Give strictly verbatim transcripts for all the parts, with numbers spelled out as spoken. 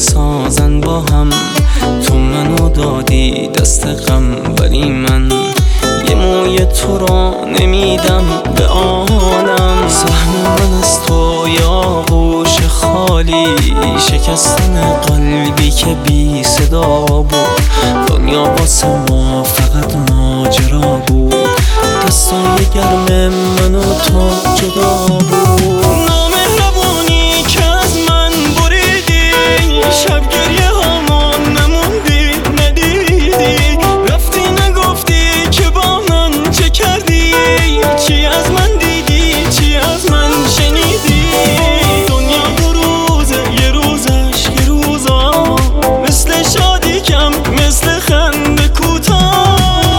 میسازن با هم. تو منو دادی دست غم، ولی من یه موی تو را نمیدم به آنم. سهم من از تو یا گوش خالی، شکستن قلبی که بی صدا بود. دنیا واسه ما فقط ماجرا بود، دستای گرم من و تو جدا بود. نامهربونی که از من بریدی، شب گریه هامون نموندی ندیدی. رفتی نگفتی که با من چه کردی، چی از من دیدی چی از من شنیدی. دنیا دو روزه، یه روزش یه روزا، مثل شادی کم مثل خنده کوتاه.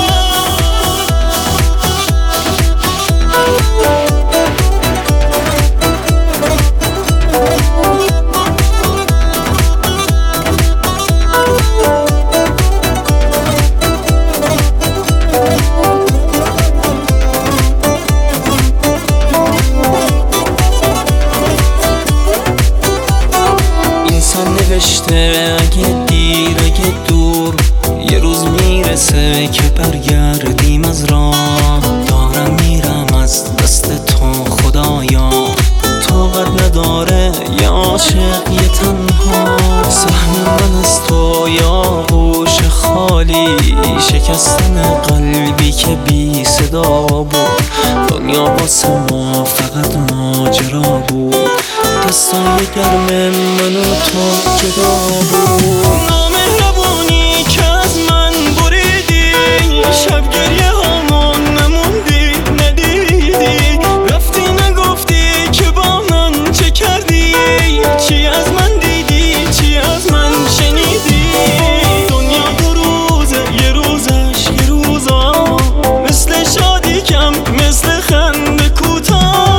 نوشته اگه دیر اگه دور، یه روز میرسه که برگردیم از راه. دارم میرم از دست تو خدایا، طاقت نداره یه عاشق یه تنها. سهم من از تو یا گوش خالی، شکستن قلبی که بی صدا بود. دنیا واسه ما فقط ماجرا بود، دستای گرم من و تو جدا بود. نامهربونی که از من بریدی، شب گریه هامون نموندی ندیدی. رفتی نگفتی که با من چه کردی، چی از من دیدی چی از من شنیدی. دنیا دو روزه، یه روزش یه روزا، مثل شادی کم مثل خنده کوتاه.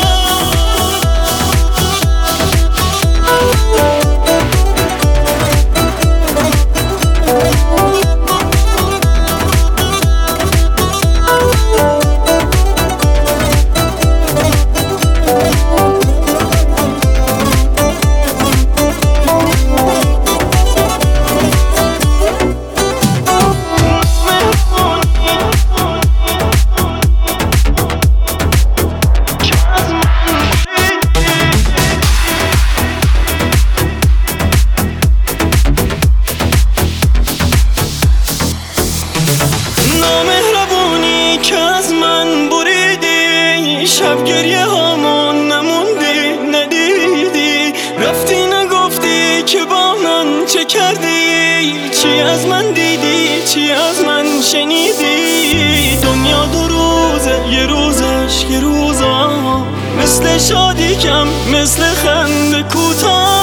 نامهربونی که از من بریدی، شب گریه هامون نموندی ندیدی. رفتی نگفتی که با من چه کردی، چی از من دیدی چی از من شنیدی. دنیا دو روزه، یه روزش یه روزا، مثل شادی کم مثل خنده کوتاه.